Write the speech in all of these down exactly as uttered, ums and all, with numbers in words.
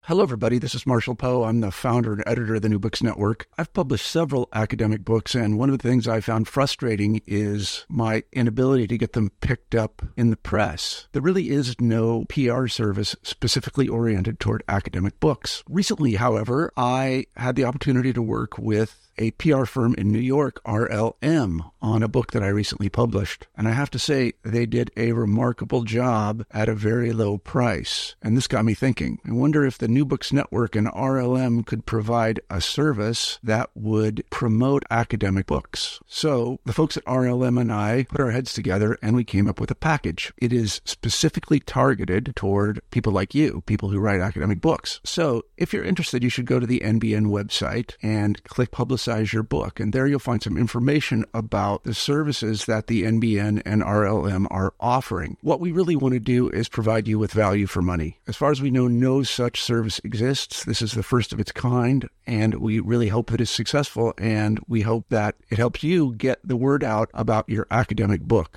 Hello, everybody. This is Marshall Poe. I'm the founder and editor of the New Books Network. I've published several academic books, and one of the things I found frustrating is my inability to get them picked up in the press. There really is no P R service specifically oriented toward academic books. Recently, however, I had the opportunity to work with a P R firm in New York, R L M, on a book that I recently published. And I have to say, they did a remarkable job at a very low price. And this got me thinking. I wonder if the New Books Network and R L M could provide a service that would promote academic books. So the folks at R L M and I put our heads together and we came up with a package. It is specifically targeted toward people like you, people who write academic books. So if you're interested, you should go to the N B N website and click Publicize your book. And there you'll find some information about the services that the N B N and R L M are offering. What we really want to do is provide you with value for money. As far as we know, no such service exists. This is the first of its kind, and we really hope that it's successful, and we hope that it helps you get the word out about your academic book.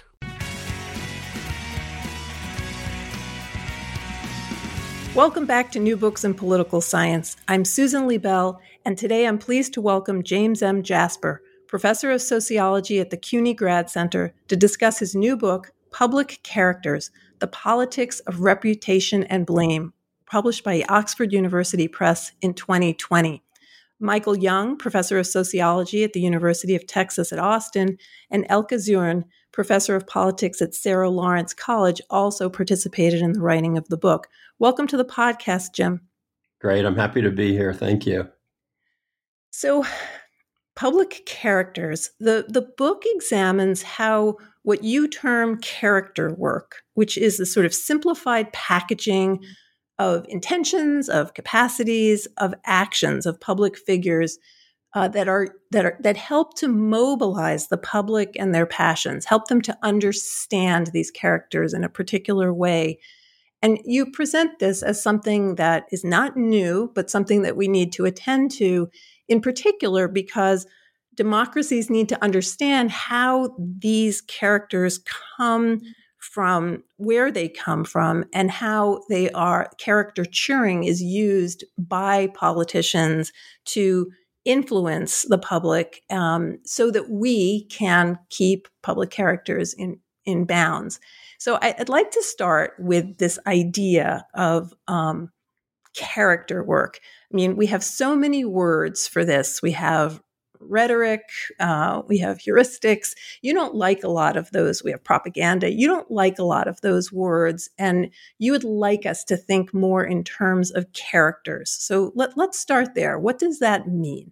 Welcome back to New Books in Political Science. I'm Susan Liebell, and today I'm pleased to welcome James M. Jasper, professor of sociology at the CUNY Grad Center, to discuss his new book, Public Characters: The Politics of Reputation and Blame, published by Oxford University Press in twenty twenty. Michael Young, professor of sociology at the University of Texas at Austin, and Elke Zuren, professor of politics at Sarah Lawrence College, also participated in the writing of the book. Welcome to the podcast, Jim. Great. I'm happy to be here. Thank you. So, Public Characters, the, the book examines how what you term character work, which is the sort of simplified packaging of intentions, of capacities, of actions of public figures uh, that are that are that help to mobilize the public and their passions, help them to understand these characters in a particular way. And you present this as something that is not new, but something that we need to attend to, in particular because democracies need to understand how these characters come from, where they come from, and how they are, caricaturing is used by politicians to influence the public um, so that we can keep public characters in, in bounds. So I, I'd like to start with this idea of um, character work. I mean, we have so many words for this. We have rhetoric, uh, we have heuristics. You don't like a lot of those. We have propaganda. You don't like a lot of those words, and you would like us to think more in terms of characters. So let, let's start there. What does that mean?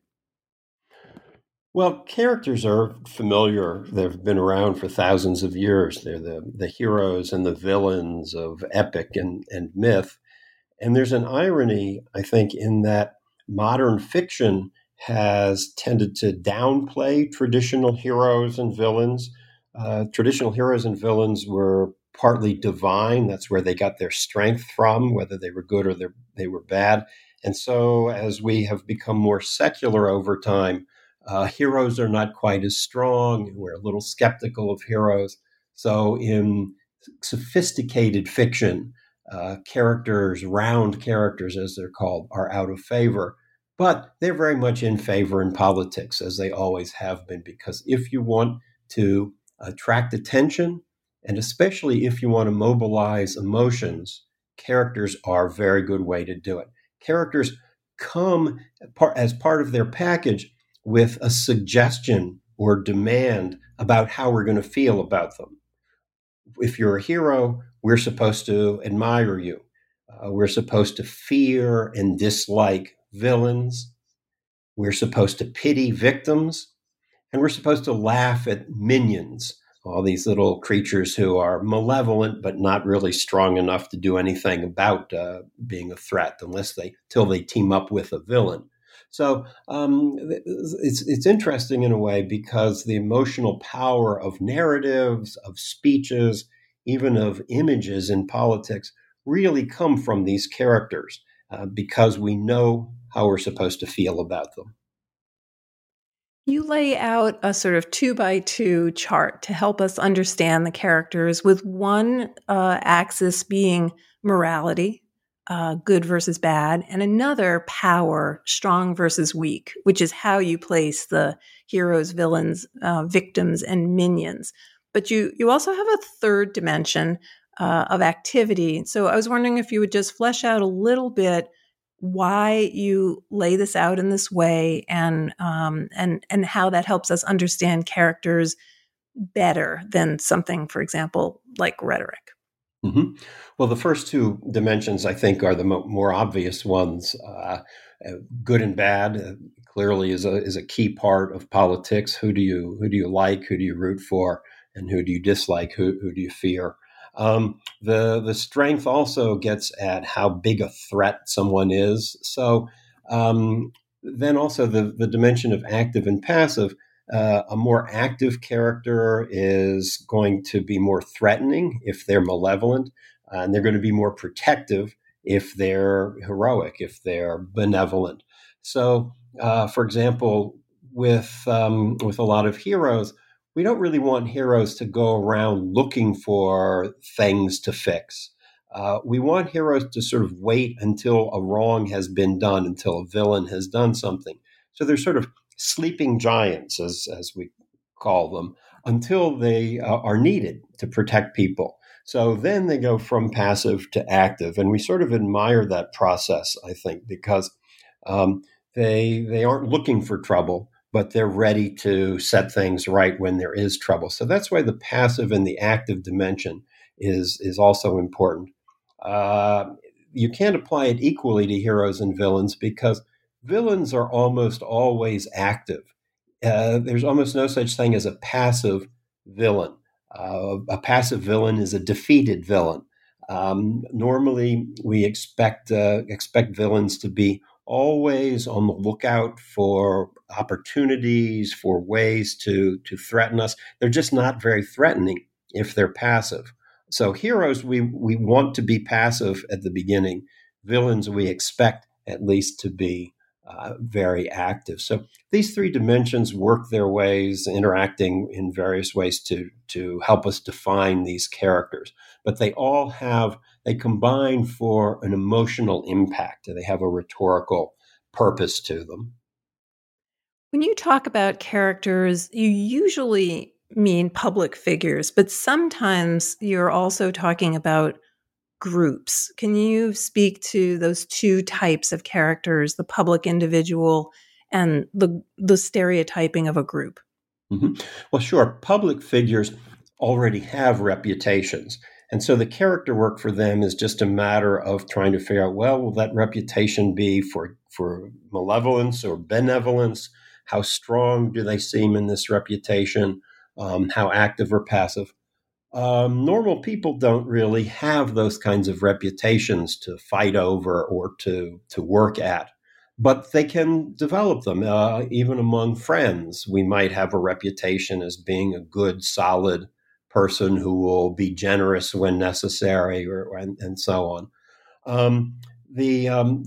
Well, characters are familiar. They've been around for thousands of years. They're the, the heroes and the villains of epic and, and myth. And there's an irony, I think, in that modern fiction has tended to downplay traditional heroes and villains. Uh, traditional heroes and villains were partly divine. That's where they got their strength from, whether they were good or they were bad. And so as we have become more secular over time, uh, heroes are not quite as strong. We're a little skeptical of heroes. So in sophisticated fiction, uh, characters, round characters as they're called, are out of favor. But they're very much in favor in politics, as they always have been, because if you want to attract attention, and especially if you want to mobilize emotions, characters are a very good way to do it. Characters come as part of their package with a suggestion or demand about how we're going to feel about them. If you're a hero, we're supposed to admire you. Uh, we're supposed to fear and dislike villains. We're supposed to pity victims, and we're supposed to laugh at minions, all these little creatures who are malevolent but not really strong enough to do anything about uh, being a threat unless they till they team up with a villain. So um, it's it's interesting in a way because the emotional power of narratives, of speeches, even of images in politics really come from these characters uh, because we know how we're supposed to feel about them. You lay out a sort of two by two chart to help us understand the characters, with one uh, axis being morality, uh, good versus bad, and another power, strong versus weak, which is how you place the heroes, villains, uh, victims, and minions. But you you also have a third dimension uh, of activity. So I was wondering if you would just flesh out a little bit why you lay this out in this way, and um, and and how that helps us understand characters better than something, for example, like rhetoric. Mm-hmm. Well, the first two dimensions, I think, are the mo- more obvious ones. Uh, uh, good and bad uh, clearly is a is a key part of politics. Who do you who do you like? Who do you root for? And who do you dislike? Who who do you fear? Um, the the strength also gets at how big a threat someone is. So um, then also the the dimension of active and passive. Uh, a more active character is going to be more threatening if they're malevolent, uh, and they're going to be more protective if they're heroic, if they're benevolent. So, uh, for example, with um, with a lot of heroes, we don't really want heroes to go around looking for things to fix. Uh, we want heroes to sort of wait until a wrong has been done, until a villain has done something. So they're sort of sleeping giants, as, as we call them, until they uh, are needed to protect people. So then they go from passive to active. And we sort of admire that process, I think, because um, they, they aren't looking for trouble, but they're ready to set things right when there is trouble. So that's why the passive and the active dimension is, is also important. Uh, you can't apply it equally to heroes and villains because villains are almost always active. Uh, there's almost no such thing as a passive villain. Uh, a passive villain is a defeated villain. Um, normally, we expect uh, expect villains to be always on the lookout for opportunities, for ways to to threaten us. They're just not very threatening if they're passive. So heroes, we we want to be passive at the beginning. Villains, we expect at least to be Uh, very active. So these three dimensions work their ways, interacting in various ways to to help us define these characters. But they all have, they combine for an emotional impact. They have a rhetorical purpose to them. When you talk about characters, you usually mean public figures, but sometimes you're also talking about groups. Can you speak to those two types of characters, the public individual and the the stereotyping of a group? Mm-hmm. Well, sure. Public figures already have reputations. And so the character work for them is just a matter of trying to figure out, well, will that reputation be for, for malevolence or benevolence? How strong do they seem in this reputation? Um, how active or passive? Um, normal people don't really have those kinds of reputations to fight over or to to work at, but they can develop them. Uh, even among friends, we might have a reputation as being a good, solid person who will be generous when necessary, or and, and so on. Um, the um,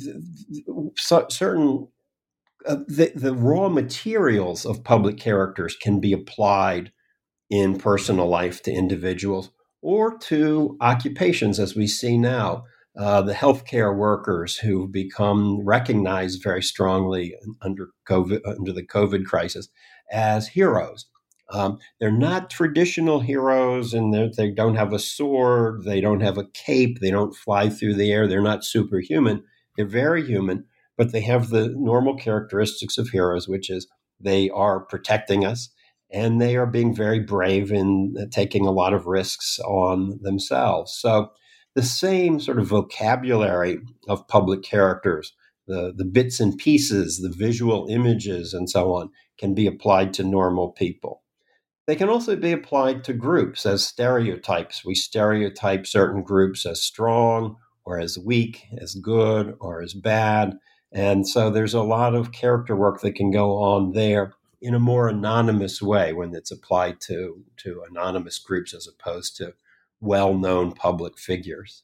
so, certain uh, the, the raw materials of public characters can be applied in personal life to individuals or to occupations, as we see now. Uh, the healthcare workers who've become recognized very strongly under COVID, under the COVID crisis, as heroes. Um, they're not traditional heroes, and they don't have a sword, they don't have a cape, they don't fly through the air, they're not superhuman. They're very human, but they have the normal characteristics of heroes, which is they are protecting us, and they are being very brave in taking a lot of risks on themselves. So the same sort of vocabulary of public characters, the, the bits and pieces, the visual images, and so on, can be applied to normal people. They can also be applied to groups as stereotypes. We stereotype certain groups as strong or as weak, as good or as bad. And so there's a lot of character work that can go on there in a more anonymous way when it's applied to, to anonymous groups as opposed to well-known public figures.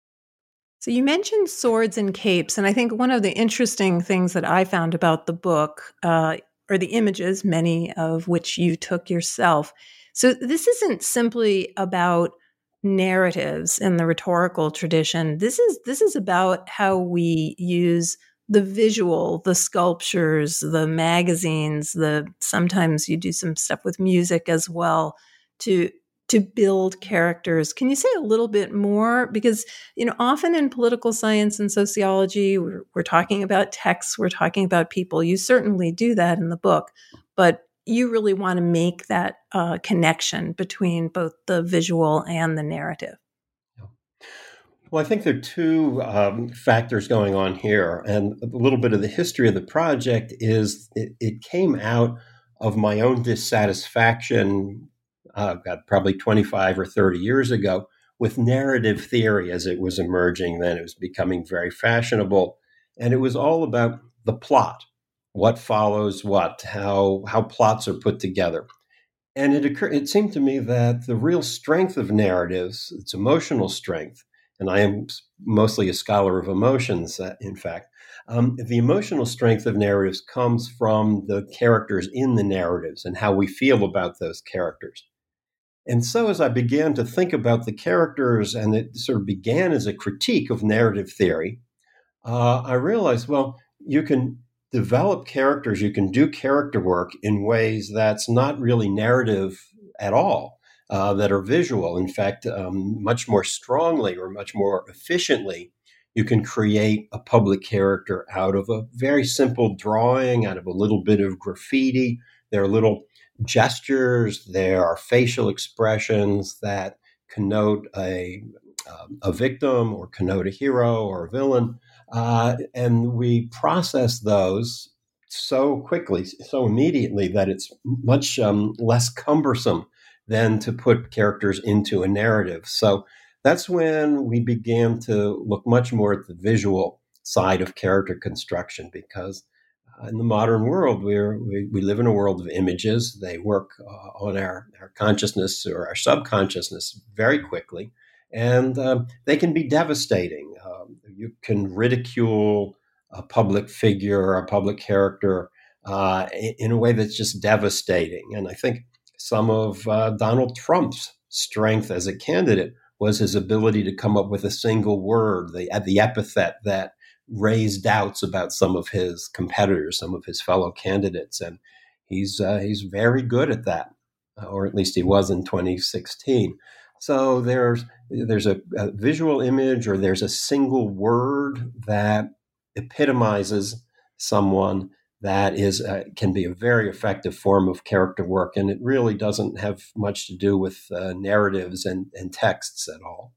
So you mentioned swords and capes, and I think one of the interesting things that I found about the book uh, are the images, many of which you took yourself. So this isn't simply about narratives in the rhetorical tradition, this is this is about how we use the visual, the sculptures, the magazines, the sometimes you do some stuff with music as well to to build characters. Can you say a little bit more? Because, you know, often in political science and sociology, we're, we're talking about texts, we're talking about people. You certainly do that in the book, but you really want to make that uh, connection between both the visual and the narrative. Well, I think there are two um, factors going on here. And a little bit of the history of the project is it, it came out of my own dissatisfaction, uh, God, probably twenty-five or thirty years ago, with narrative theory as it was emerging. Then it was becoming very fashionable. And it was all about the plot, what follows what, how, how plots are put together. And it occurred, it seemed to me that the real strength of narratives, its emotional strength, and I am mostly a scholar of emotions, uh, in fact, um, the emotional strength of narratives comes from the characters in the narratives and how we feel about those characters. And so as I began to think about the characters, and it sort of began as a critique of narrative theory, uh, I realized, well, you can develop characters, you can do character work in ways that's not really narrative at all. Uh, that are visual. In fact, um, much more strongly or much more efficiently, you can create a public character out of a very simple drawing, out of a little bit of graffiti. There are little gestures, there are facial expressions that connote a, um, a victim or connote a hero or a villain. Uh, and we process those so quickly, so immediately that it's much um, less cumbersome than to put characters into a narrative. So that's when we began to look much more at the visual side of character construction, because uh, in the modern world, we're, we we live in a world of images. They work uh, on our, our consciousness or our subconsciousness very quickly, and um, they can be devastating. Um, you can ridicule a public figure, a public character, uh, in, in a way that's just devastating. And I think some of uh, Donald Trump's strength as a candidate was his ability to come up with a single word, the, the epithet that raised doubts about some of his competitors, some of his fellow candidates. And he's uh, he's very good at that, or at least he was in twenty sixteen. So there's there's a, a visual image, or there's a single word that epitomizes someone that is uh, can be a very effective form of character work, and it really doesn't have much to do with uh, narratives and, and texts at all.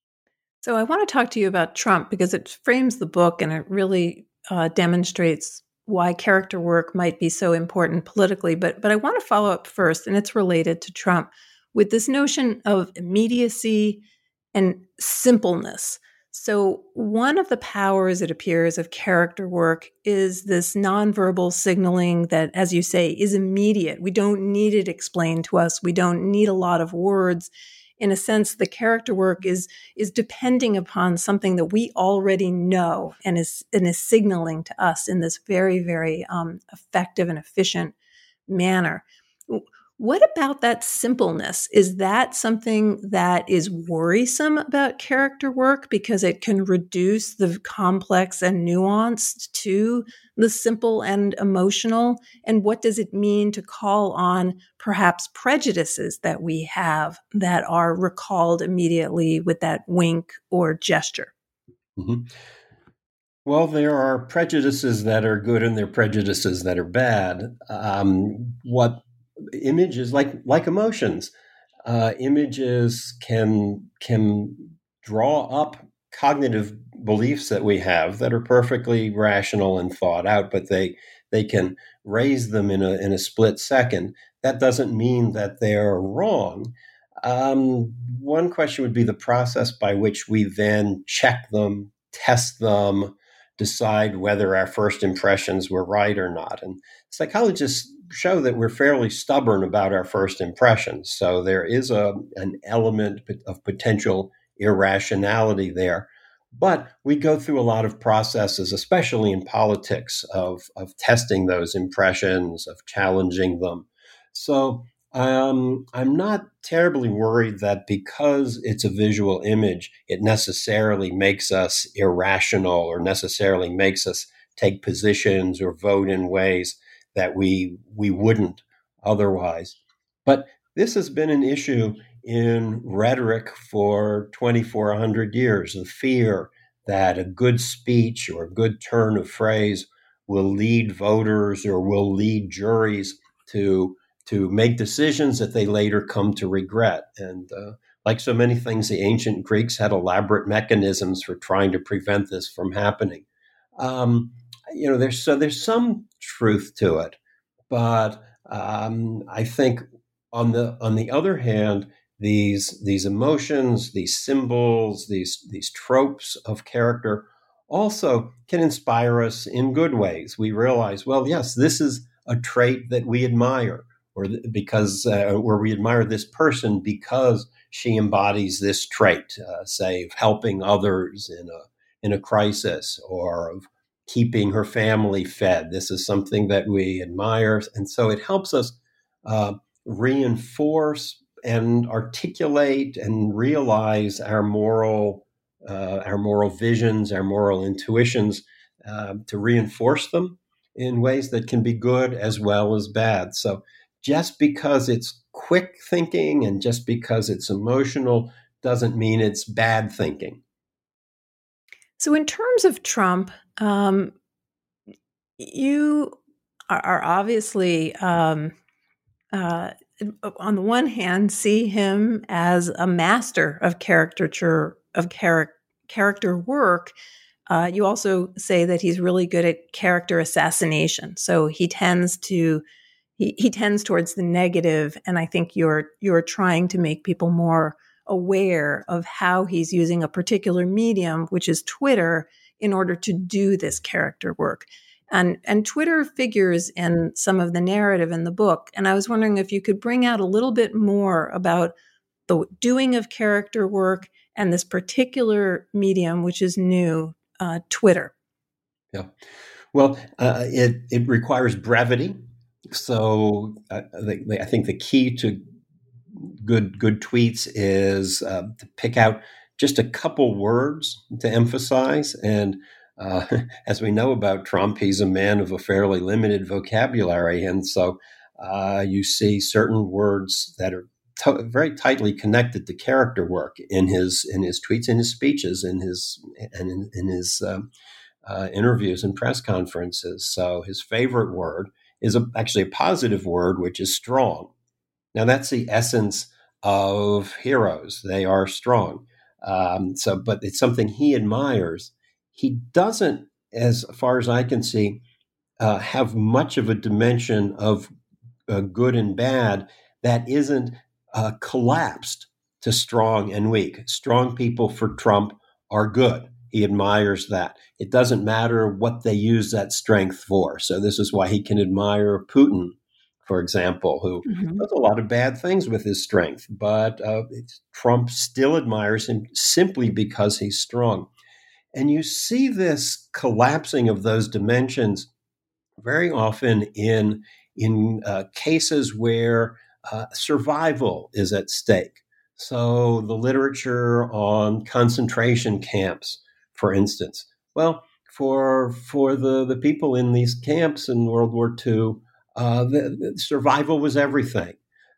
So I want to talk to you about Trump, because it frames the book and it really uh, demonstrates why character work might be so important politically. But but I want to follow up first, and it's related to Trump, with this notion of immediacy and simpleness. So one of the powers, it appears, of character work is this nonverbal signaling that, as you say, is immediate. We don't need it explained to us. We don't need a lot of words. In a sense, the character work is is depending upon something that we already know and is and is signaling to us in this very, very um, effective and efficient manner. What about that simpleness? Is that something that is worrisome about character work because it can reduce the complex and nuanced to the simple and emotional? And what does it mean to call on perhaps prejudices that we have that are recalled immediately with that wink or gesture? Mm-hmm. Well, there are prejudices that are good and there are prejudices that are bad. Um, what images, like like emotions, uh, images can can draw up cognitive beliefs that we have that are perfectly rational and thought out, but they they can raise them in a in a split second. That doesn't mean that they're wrong. Um, one question would be the process by which we then check them, test them, decide whether our first impressions were right or not. And psychologists show that we're fairly stubborn about our first impressions. So there is a an element of potential irrationality there. But we go through a lot of processes, especially in politics, of, of testing those impressions, of challenging them. So Um, I'm not terribly worried that because it's a visual image, it necessarily makes us irrational or necessarily makes us take positions or vote in ways that we we wouldn't otherwise. But this has been an issue in rhetoric for twenty-four hundred years, the fear that a good speech or a good turn of phrase will lead voters or will lead juries to to make decisions that they later come to regret. And uh, like so many things, the ancient Greeks had elaborate mechanisms for trying to prevent this from happening. Um, you know, there's so there's some truth to it, but um, I think on the on the other hand, these these emotions, these symbols, these these tropes of character also can inspire us in good ways. We realize, well, yes, this is a trait that we admire, or th- because uh, or we admire this person because she embodies this trait, uh, say, of helping others in a in a crisis, or of keeping her family fed. This is something that we admire, and so it helps us uh, reinforce and articulate and realize our moral uh, our moral visions, our moral intuitions, uh, to reinforce them in ways that can be good as well as bad. So just because it's quick thinking and just because it's emotional doesn't mean it's bad thinking. So in terms of Trump, um, you are, are obviously, um, uh, on the one hand, see him as a master of caricature, of char- character work. Uh, you also say that he's really good at character assassination. So he tends to he, he tends towards the negative, and I think you're you're trying to make people more aware of how he's using a particular medium, which is Twitter, in order to do this character work. And, and Twitter figures in some of the narrative in the book. And I was wondering if you could bring out a little bit more about the doing of character work and this particular medium, which is new, uh, Twitter. Yeah. Well, uh, it, it requires brevity. So uh, the, I think the key to good good tweets is uh, to pick out just a couple words to emphasize. And uh, as we know about Trump, he's a man of a fairly limited vocabulary. And so uh, you see certain words that are to- very tightly connected to character work in his in his tweets, in his speeches, in his and in, in his um, uh, interviews and press conferences. So his favorite word is a, actually a positive word, which is strong. Now, that's the essence of heroes. They are strong. Um, so, but it's something he admires. He doesn't, as far as I can see, uh, have much of a dimension of uh, good and bad that isn't uh, collapsed to strong and weak. Strong people for Trump are good. He admires that. It doesn't matter what they use that strength for. So this is why he can admire Putin, for example, who mm-hmm. does a lot of bad things with his strength, but uh, Trump still admires him simply because he's strong. And you see this collapsing of those dimensions very often in, in uh, cases where uh, survival is at stake. So the literature on concentration camps, for instance. Well, for, for the, the people in these camps in World War Two, Uh, the, the survival was everything.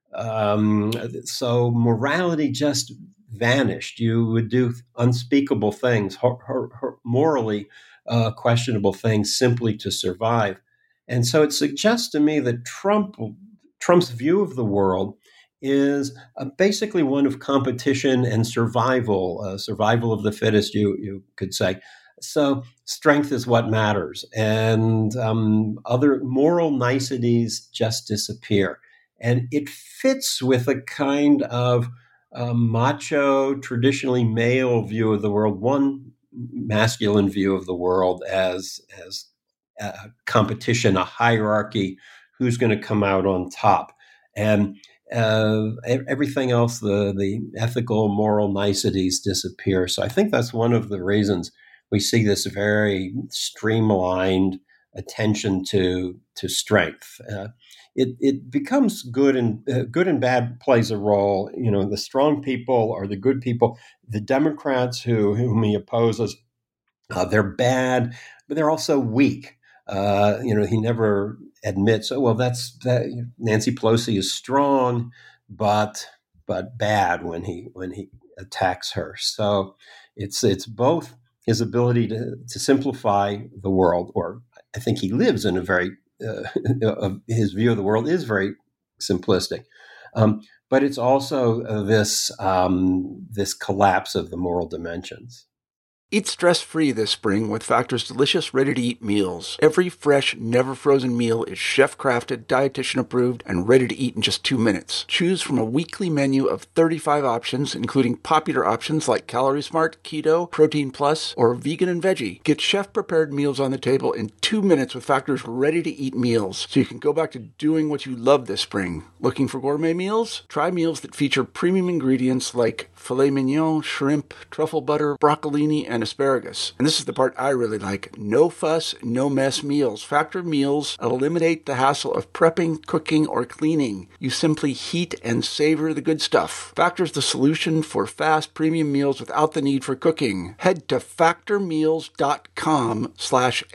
Um, so morality just vanished. You would do unspeakable things, hor- hor- hor- morally uh, questionable things simply to survive. And so it suggests to me that Trump, Trump's view of the world is uh, basically one of competition and survival, uh, survival of the fittest, you, you could say. So strength is what matters, and um, other moral niceties just disappear. And it fits with a kind of uh, macho, traditionally male view of the world, one masculine view of the world as, as a competition, a hierarchy, who's going to come out on top. And uh, everything else, the, the ethical, moral niceties disappear. So I think that's one of the reasons we see this very streamlined, attention to to strength. Uh, it it becomes good and uh, good and bad plays a role. You know, the strong people are the good people. The Democrats who whom he opposes, uh, they're bad, but they're also weak. Uh, you know, he never admits, oh well, that's that. Nancy Pelosi is strong, but but bad when he when he attacks her. So it's it's both his ability to to simplify the world, or I think he lives in a very uh, his view of the world is very simplistic, um, but it's also uh, this um, this collapse of the moral dimensions. Eat stress-free this spring with Factor's delicious, ready-to-eat meals. Every fresh, never-frozen meal is chef-crafted, dietitian-approved, and ready to eat in just two minutes. Choose from a weekly menu of thirty-five options, including popular options like Calorie Smart, Keto, Protein Plus, or Vegan and Veggie. Get chef-prepared meals on the table in two minutes with Factor's ready-to-eat meals, so you can go back to doing what you love this spring. Looking for gourmet meals? Try meals that feature premium ingredients like filet mignon, shrimp, truffle butter, broccolini, and asparagus. And this is the part I really like. No fuss, no mess meals. Factor meals eliminate the hassle of prepping, cooking, or cleaning. You simply heat and savor the good stuff. Factor's the solution for fast premium meals without the need for cooking. Head to factormeals.com slash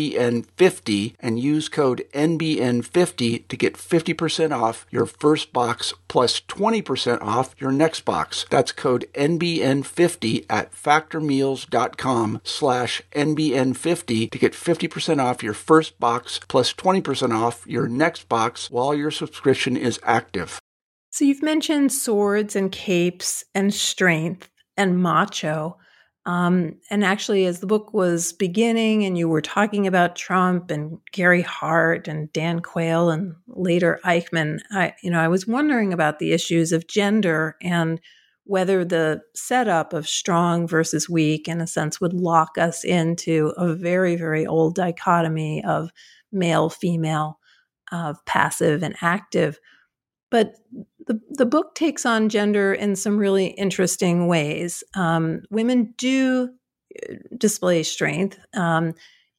NBN50 and use code N B N fifty to get fifty percent off your first box plus twenty percent off your next box. That's code N B N fifty at factormeals.com slash NBN50 to get fifty percent off your first box plus twenty percent off your next box while your subscription is active. So you've mentioned swords and capes and strength and macho. Um, and actually, as the book was beginning and you were talking about Trump and Gary Hart and Dan Quayle and later Eichmann, I, you know, I was wondering about the issues of gender and whether the setup of strong versus weak, in a sense, would lock us into a very, very old dichotomy of male, female, of passive and active. But the, the book takes on gender in some really interesting ways. Um, women do display strength, um,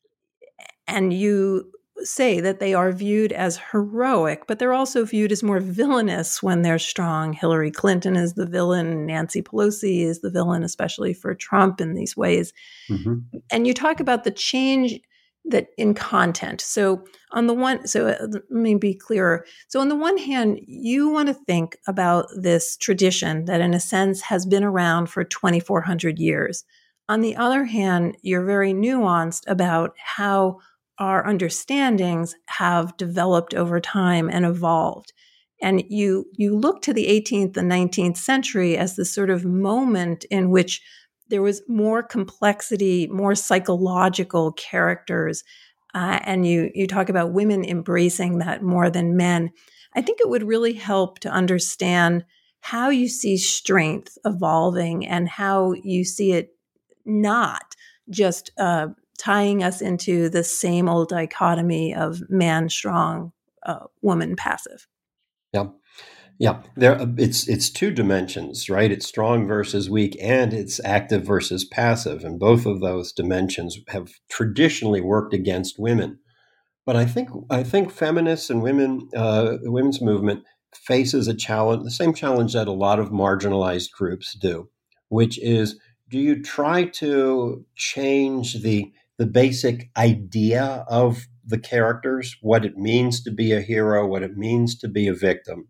and you say that they are viewed as heroic, but they're also viewed as more villainous when they're strong. Hillary Clinton is the villain. Nancy Pelosi is the villain, especially for Trump in these ways. Mm-hmm. And you talk about the change that in content. So on the one, so let me be clearer. So on the one hand, you want to think about this tradition that in a sense has been around for twenty-four hundred years. On the other hand, you're very nuanced about how our understandings have developed over time and evolved. And you you look to the eighteenth and nineteenth century as the sort of moment in which there was more complexity, more psychological characters. Uh, and you you talk about women embracing that more than men. I think it would really help to understand how you see strength evolving and how you see it not just uh, tying us into the same old dichotomy of man strong, uh, woman passive. Yeah, yeah. There, it's it's two dimensions, right? It's strong versus weak, and it's active versus passive, and both of those dimensions have traditionally worked against women. But I think I think feminists and women, uh, the women's movement faces a challenge, the same challenge that a lot of marginalized groups do, which is: do you try to change the the basic idea of the characters, what it means to be a hero, what it means to be a victim?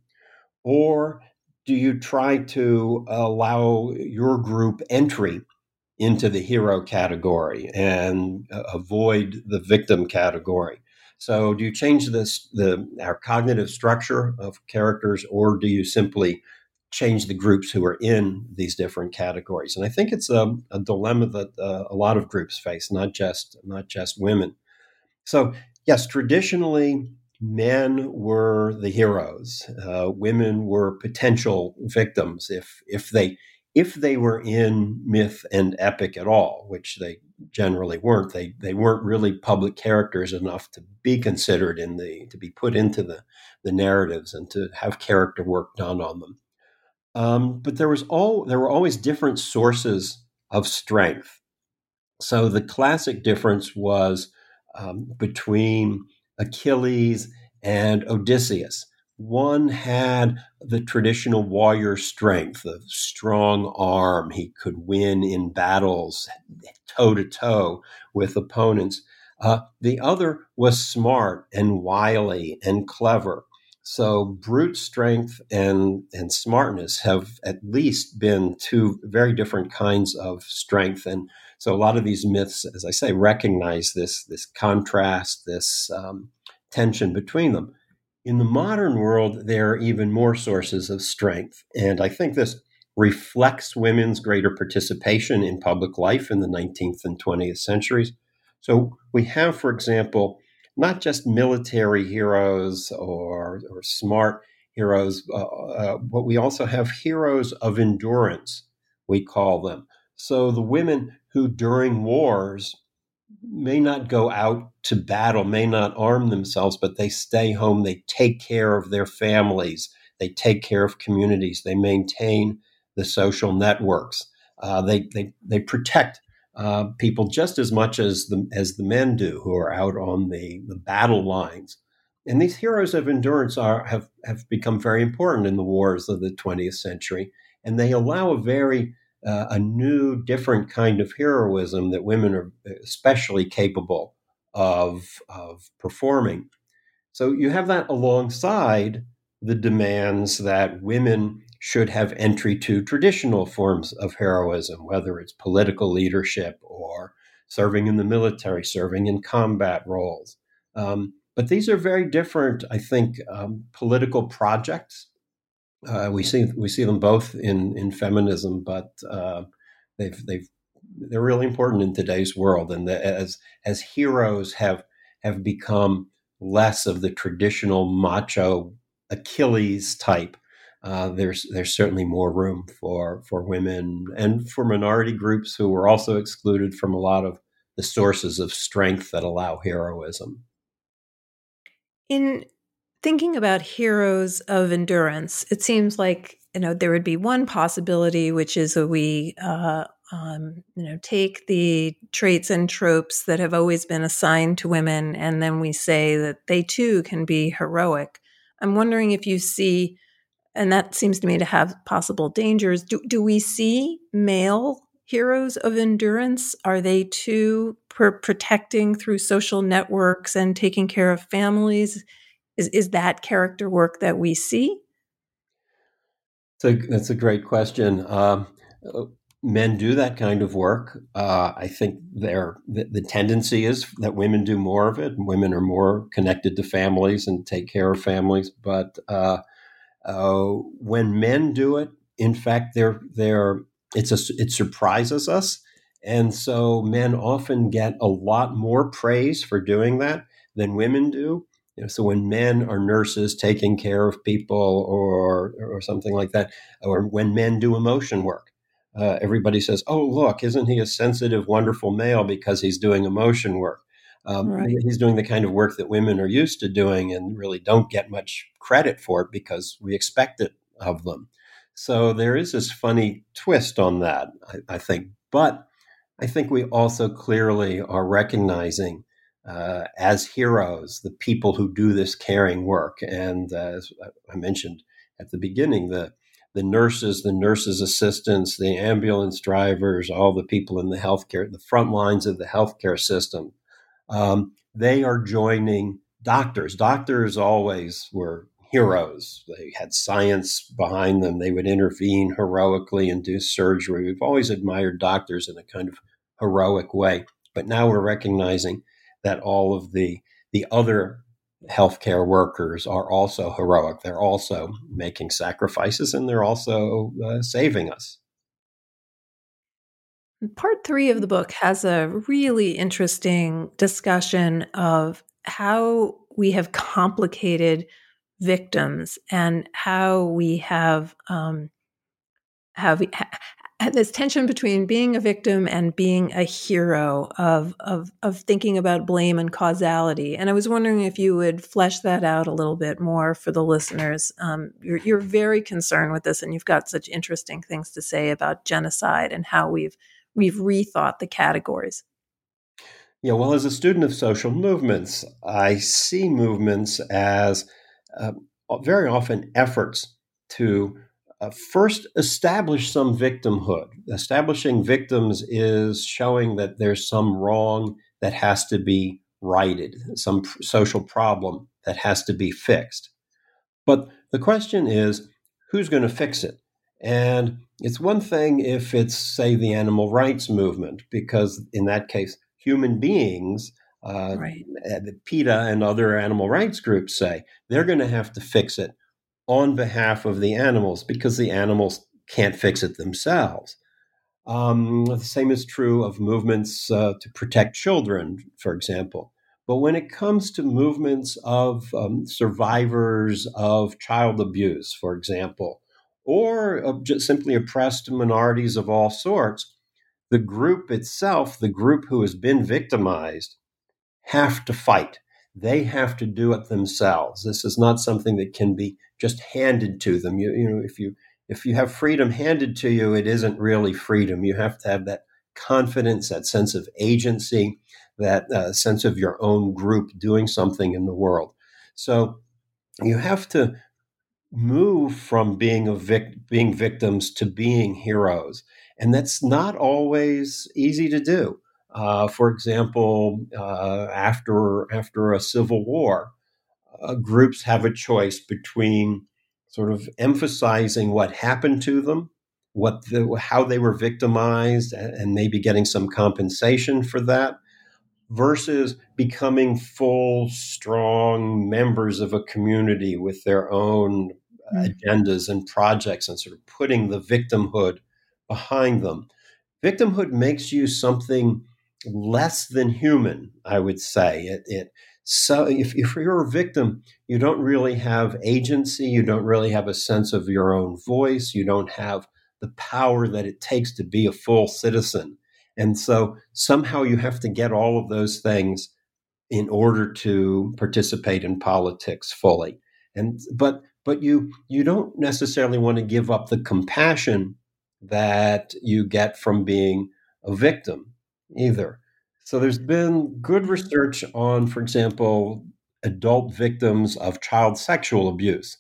Or do you try to allow your group entry into the hero category and uh, avoid the victim category? So do you change this, the our cognitive structure of characters, or do you simply change the groups who are in these different categories? And I think it's a, a dilemma that uh, a lot of groups face, not just not just women. So yes, traditionally, men were the heroes. Uh, women were potential victims if if they if they were in myth and epic at all, which they generally weren't. They they weren't really public characters enough to be considered in the to be put into the the narratives and to have character work done on them. Um, but there was all there were always different sources of strength. So the classic difference was um, between Achilles and Odysseus. One had the traditional warrior strength, a strong arm. He could win in battles toe to toe with opponents. Uh, the other was smart and wily and clever. So brute strength and, and smartness have at least been two very different kinds of strength. And so a lot of these myths, as I say, recognize this, this contrast, this um, tension between them. In the modern world, there are even more sources of strength. And I think this reflects women's greater participation in public life in the nineteenth and twentieth centuries. So we have, for example, not just military heroes or, or smart heroes, uh, uh, but we also have heroes of endurance, we call them. So the women who during wars may not go out to battle, may not arm themselves, but they stay home, they take care of their families, they take care of communities, they maintain the social networks, uh, they, they, they protect uh, people just as much as the, as the men do who are out on the, the battle lines. And these heroes of endurance are, have, have become very important in the wars of the twentieth century, and they allow a very Uh, a new, different kind of heroism that women are especially capable of, of performing. So you have that alongside the demands that women should have entry to traditional forms of heroism, whether it's political leadership or serving in the military, serving in combat roles. Um, but these are very different, I think, um, political projects. Uh, we see we see them both in, in feminism, but uh, they've they've they're really important in today's world. And the, as as heroes have have become less of the traditional macho Achilles type, uh, there's there's certainly more room for for women and for minority groups who were also excluded from a lot of the sources of strength that allow heroism. In thinking about heroes of endurance, it seems like, you know, there would be one possibility, which is that we, uh, um, you know, take the traits and tropes that have always been assigned to women, and then we say that they too can be heroic. I'm wondering if you see, and that seems to me to have possible dangers. Do do we see male heroes of endurance? Are they too per- protecting through social networks and taking care of families? Is is that character work that we see? So that's a great question. Um, men do that kind of work. Uh, I think they're, the, the tendency is that women do more of it. Women are more connected to families and take care of families. But uh, uh, when men do it, in fact, they're they're it's a it surprises us, and so men often get a lot more praise for doing that than women do. You know, so when men are nurses taking care of people or or something like that, or when men do emotion work, uh, everybody says, "Oh, look, isn't he a sensitive, wonderful male because he's doing emotion work?" Um, Right. he's doing the kind of work that women are used to doing and really don't get much credit for it because we expect it of them. So there is this funny twist on that, I, I think. But I think we also clearly are recognizing uh, as heroes the people who do this caring work. And uh, as I mentioned at the beginning, the the nurses, the nurses' assistants, the ambulance drivers, all the people in the healthcare, the front lines of the healthcare system, um, they are joining doctors. Doctors always were heroes. They had science behind them. They would intervene heroically and do surgery. We've always admired doctors in a kind of heroic way. But now we're recognizing that all of the the other healthcare workers are also heroic. They're also making sacrifices, and they're also uh, saving us. Part three of the book has a really interesting discussion of how we have complicated victims and how we have um, have ha- this tension between being a victim and being a hero of of of thinking about blame and causality. And I was wondering if you would flesh that out a little bit more for the listeners. Um, you're, you're very concerned with this, and you've got such interesting things to say about genocide and how we've we've rethought the categories. Yeah, well, as a student of social movements, I see movements as uh, very often efforts to uh, first establish some victimhood. Establishing victims is showing that there's some wrong that has to be righted, some p- social problem that has to be fixed. But the question is, who's going to fix it? And it's one thing if it's, say, the animal rights movement, because in that case, human beings, uh, Right. the PETA and other animal rights groups say they're going to have to fix it on behalf of the animals because the animals can't fix it themselves. Um, the same is true of movements uh, to protect children, for example. But when it comes to movements of um, survivors of child abuse, for example, or of just simply oppressed minorities of all sorts, the group itself, the group who has been victimized, have to fight. They have to do it themselves. This is not something that can be just handed to them. You, you know, if you if you have freedom handed to you, it isn't really freedom. You have to have that confidence, that sense of agency, that uh, sense of your own group doing something in the world. So you have to move from being a vic- being victims to being heroes, and that's not always easy to do. Uh, for example, uh, after after a civil war, uh, groups have a choice between sort of emphasizing what happened to them, what the, how they were victimized, and, and maybe getting some compensation for that, versus becoming full, strong members of a community with their own Mm. agendas and projects and sort of putting the victimhood behind them. Victimhood makes you something less than human, I would say. It, it so if, if you're a victim, you don't really have agency, you don't really have a sense of your own voice, you don't have the power that it takes to be a full citizen. And so somehow you have to get all of those things in order to participate in politics fully. And but but you you don't necessarily want to give up the compassion that you get from being a victim either. So there's been good Yeah. research on, for example, adult victims of child sexual abuse.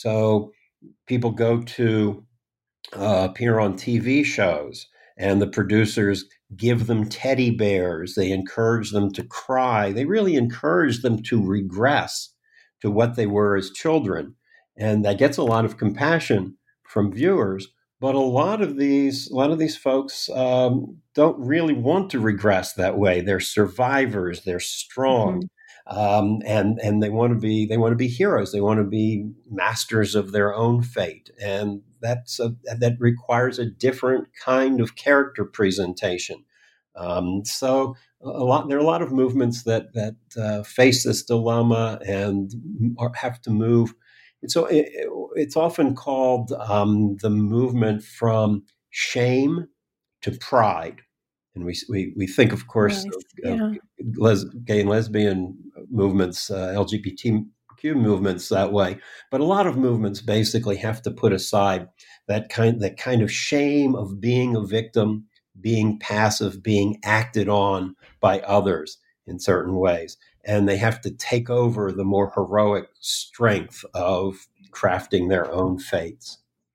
So people go to uh, appear on T V shows, and the producers give them teddy bears. They encourage them to cry. They really encourage them to regress to what they were as children. And that gets a lot of compassion from viewers. But a lot of these, a lot of these folks um, don't really want to regress that way. They're survivors. They're strong, Mhm. um, and and they want to be they want to be heroes. They want to be masters of their own fate, and that's a, that requires a different kind of character presentation. Um, so a lot there are a lot of movements that that uh, face this dilemma and are, have to move. And so it, it's often called um, the movement from shame to pride. And we, we, we think, of course, Nice. of, of Yeah. les- gay and lesbian movements, uh, L G B T Q movements that way. But a lot of movements basically have to put aside that kind that kind of shame of being a victim, being passive, being acted on by others in certain ways. And they have to take over the more heroic strength of crafting their own fates.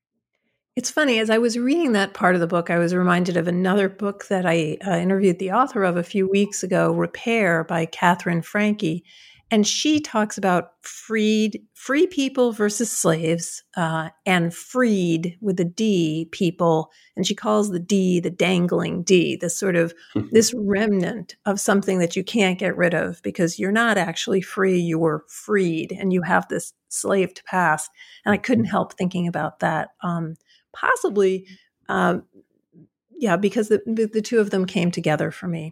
It's funny, as I was reading that part of the book, I was reminded of another book that I uh, interviewed the author of a few weeks ago, Repair by Catherine Franke. And she talks about freed, free people versus slaves, uh, and freed with a D people. And she calls the D the dangling D, the sort of this remnant of something that you can't get rid of because you're not actually free, you were freed and you have this slaved past. And I couldn't help thinking about that. Um, Possibly, um, yeah, because the, the the two of them came together for me.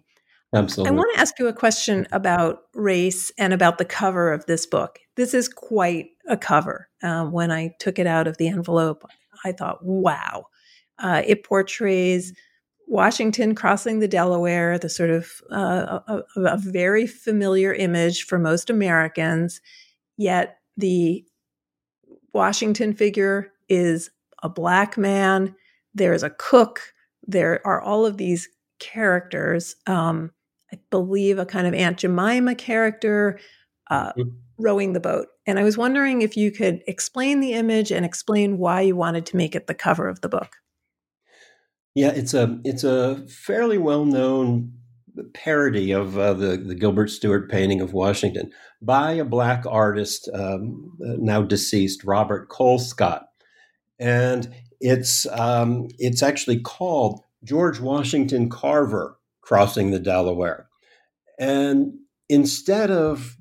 I Absolutely. want to ask you a question about race and about the cover of this book. This is quite a cover. Uh, when I took it out of the envelope, I thought, wow. Uh, it portrays Washington crossing the Delaware, the sort of uh, a, a very familiar image for most Americans, yet the Washington figure is a black man. There's a cook. There are all of these characters. Um, I believe, a kind of Aunt Jemima character uh, mm-hmm. rowing the boat. And I was wondering if you could explain the image and explain why you wanted to make it the cover of the book. Yeah, it's a it's a fairly well-known parody of uh, the, the Gilbert Stuart painting of Washington by a Black artist, um, now deceased, Robert Colescott. And it's um, it's actually called George Washington Carver Crossing the Delaware. And instead of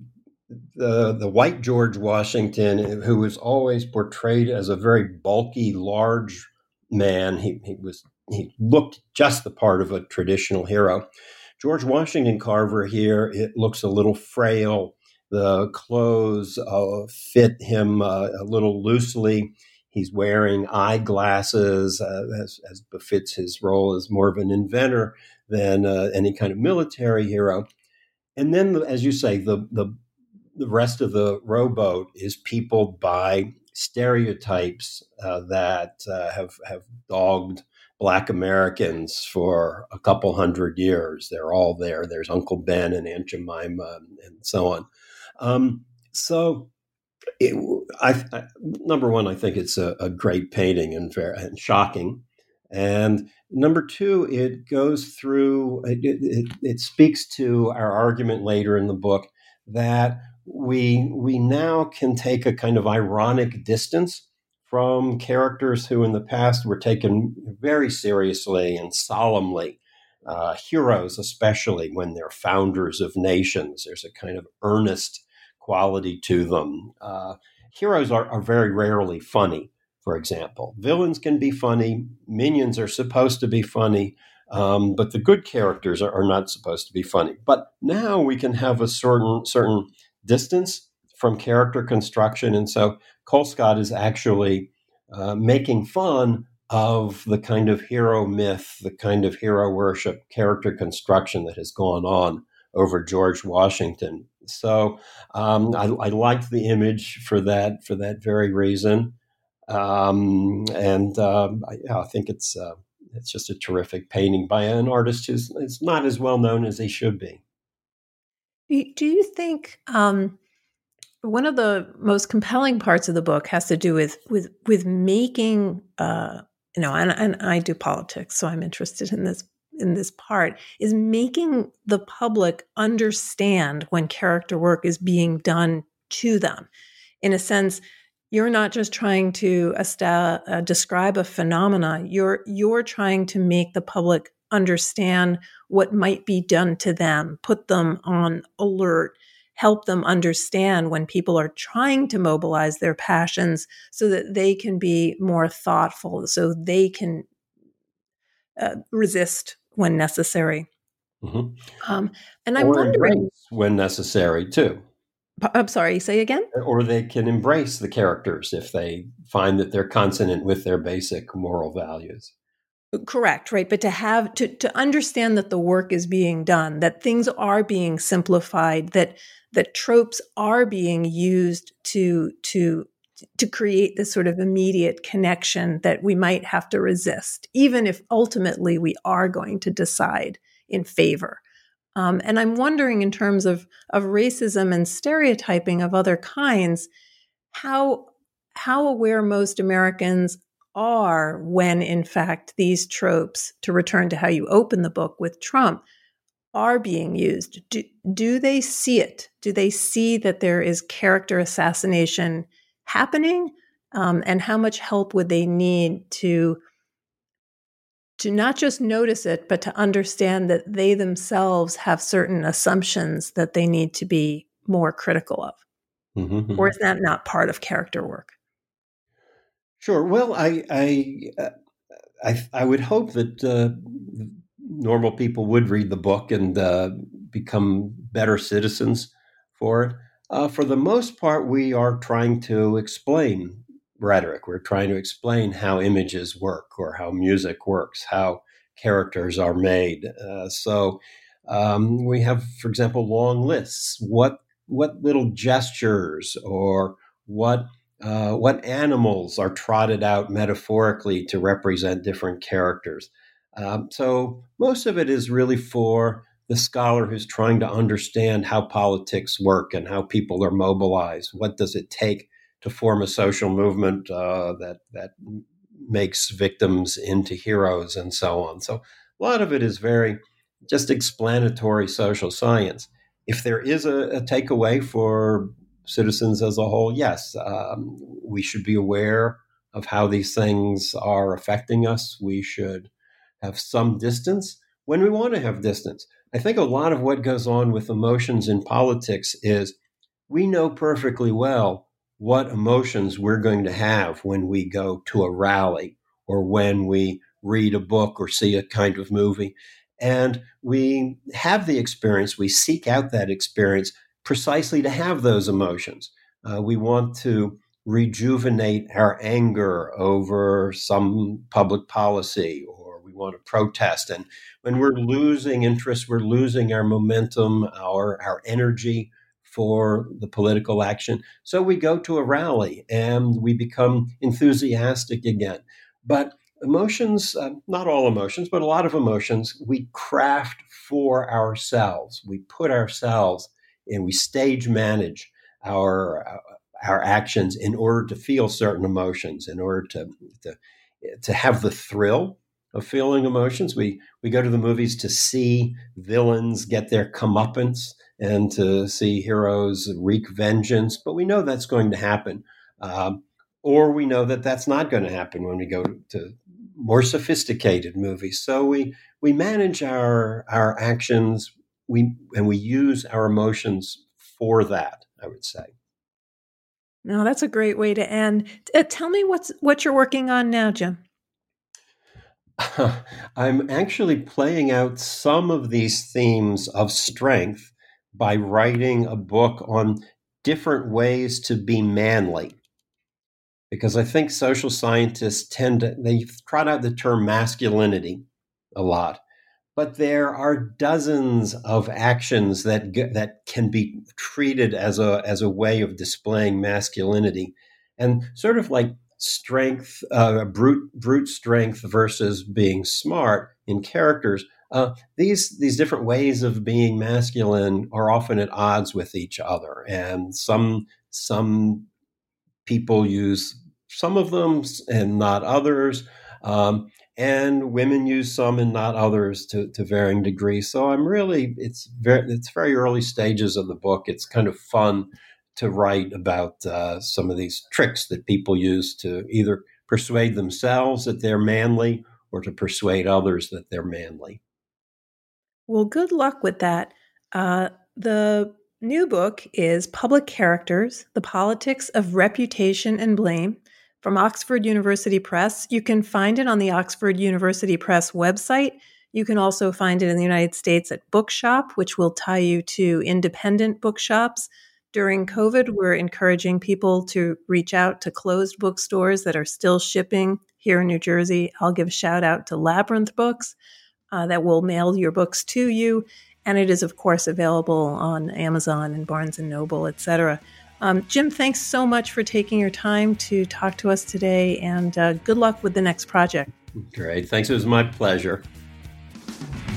the, the white George Washington, who was always portrayed as a very bulky, large man, he, he was he looked just the part of a traditional hero. George Washington Carver here, it looks a little frail. The clothes uh, fit him uh, a little loosely. He's wearing eyeglasses, uh, as, as befits his role as more of an inventor than uh, any kind of military hero. And then, as you say, the, the the rest of the rowboat is peopled by stereotypes uh, that uh, have have dogged Black Americans for a couple hundred years. They're all there. There's Uncle Ben and Aunt Jemima and, and so on. Um, so, it, I, I, number one, I think it's a, a great painting and, very, and shocking. And number two, it goes through, it, it, it speaks to our argument later in the book that we we now can take a kind of ironic distance from characters who in the past were taken very seriously and solemnly, uh, heroes especially when they're founders of nations. There's a kind of earnest quality to them. Uh, heroes are, are very rarely funny, for example. Villains can be funny. Minions are supposed to be funny. Um, but the good characters are, are not supposed to be funny. But now we can have a certain certain distance from character construction. And so Colescott is actually uh, making fun of the kind of hero myth, the kind of hero worship, character construction that has gone on over George Washington. So um, I, I liked the image for that for that very reason. Um, and um, I, I think it's uh, it's just a terrific painting by an artist who's is not as well known as he should be. Do you think um, one of the most compelling parts of the book has to do with with with making uh, you know, and, and I do politics, so I'm interested in this in this part, is making the public understand when character work is being done to them. In a sense, you're not just trying to esta- uh, describe a phenomena. You're you're trying to make the public understand what might be done to them, put them on alert, help them understand when people are trying to mobilize their passions so that they can be more thoughtful, so they can uh, resist when necessary. Mm-hmm. Um, and I'm or wondering, embrace when necessary too. I'm sorry, say again? Or they can embrace the characters if they find that they're consonant with their basic moral values. Correct, right. But to have, to, to understand that the work is being done, that things are being simplified, that, that tropes are being used to, to, to create this sort of immediate connection that we might have to resist, even if ultimately we are going to decide in favor. Um, and I'm wondering, in terms of, of racism and stereotyping of other kinds, how, how aware most Americans are when, in fact, these tropes, to return to how you open the book with Trump, are being used. Do, do they see it? Do they see that there is character assassination happening? Um, and how much help would they need to to not just notice it, but to understand that they themselves have certain assumptions that they need to be more critical of? Mm-hmm, mm-hmm. Or is that not part of character work? Sure. Well, I I uh, I, I would hope that uh, normal people would read the book and uh, become better citizens for it. Uh, for the most part, we are trying to explain rhetoric. We're trying to explain how images work or how music works, how characters are made. Uh, so um, we have, for example, long lists. What what little gestures or what uh, what animals are trotted out metaphorically to represent different characters. Um, so most of it is really for the scholar who's trying to understand how politics work and how people are mobilized. What does it take to form a social movement uh, that that makes victims into heroes and so on? So a lot of it is very just explanatory social science. If there is a, a takeaway for citizens as a whole, yes, um, we should be aware of how these things are affecting us. We should have some distance when we want to have distance. I think a lot of what goes on with emotions in politics is we know perfectly well what emotions we're going to have when we go to a rally or when we read a book or see a kind of movie. And we have the experience, we seek out that experience precisely to have those emotions. Uh, we want to rejuvenate our anger over some public policy, or we want to protest. And when we're losing interest, we're losing our momentum, our, our energy for the political action. So we go to a rally and we become enthusiastic again. But emotions, uh, not all emotions, but a lot of emotions, we craft for ourselves. We put ourselves and we stage manage our uh, our actions in order to feel certain emotions, in order to, to to have the thrill of feeling emotions. We we go to the movies to see villains get their comeuppance and to see heroes wreak vengeance, but we know that's going to happen. Um, or we know that that's not going to happen when we go to more sophisticated movies. So we we manage our our actions, we and we use our emotions for that, I would say. No, that's a great way to end. Uh, tell me what's what you're working on now, Jim. I'm actually playing out some of these themes of strength by writing a book on different ways to be manly. Because I think social scientists tend to, they trot out the term masculinity a lot, but there are dozens of actions that that can be treated as a as a way of displaying masculinity, and sort of like strength, uh, brute brute strength versus being smart in characters. Uh, these these different ways of being masculine are often at odds with each other, and some some people use some of them and not others. Um, and women use some and not others to, to varying degrees. So I'm really, it's very, it's very early stages of the book. It's kind of fun to write about uh, some of these tricks that people use to either persuade themselves that they're manly or to persuade others that they're manly. Well, good luck with that. Uh, the new book is Public Characters, The Politics of Reputation and Blame, from Oxford University Press. You can find it on the Oxford University Press website. You can also find it in the United States at Bookshop, which will tie you to independent bookshops. During COVID, we're encouraging people to reach out to closed bookstores that are still shipping here in New Jersey. I'll give a shout out to Labyrinth Books uh, that will mail your books to you. And it is, of course, available on Amazon and Barnes and Noble, et cetera. Um, Jim, thanks so much for taking your time to talk to us today, and uh, good luck with the next project. Great. Thanks. It was my pleasure.